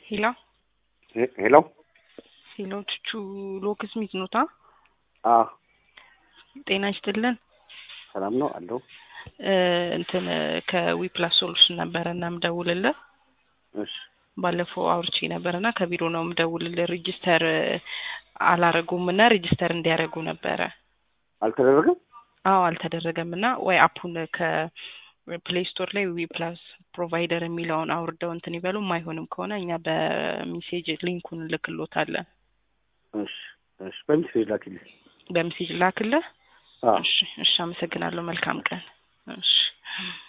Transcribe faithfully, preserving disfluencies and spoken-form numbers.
ሄሎ ሄሎ ሄሎ ቹቹ ሎክስ ሚት ኖታ አዎ ጤና ይስጥልን ሰላም ነው አለው እንትን ከዊፕላስ ሶሉሽን ነበርና ምደውልልህ እሺ ባለፈው አውርቼ ነበርና ከቢሮ ነው ምደውልልህ ሬጂስተር አላረጉምና ሬጂስተር እንዲያረጉ ነበር አልተደረገም አዎ አልተደረገምና ወይ አፑን ከፕሌይ ስቶር ላይ ዊፕላስ ፕሮቫይደር የሚለውን አውርደው እንትን ይበሉ ማይሆንም ከሆነ እኛ በሜሴጅ ሊንኩን ልክሎታለን እሺ እሺ በሜሴጅ ላክልኝ በሜሴጅ ላክልህ አዎ እሺ እሺ አመሰግናለሁ መልካም ቀን እሺ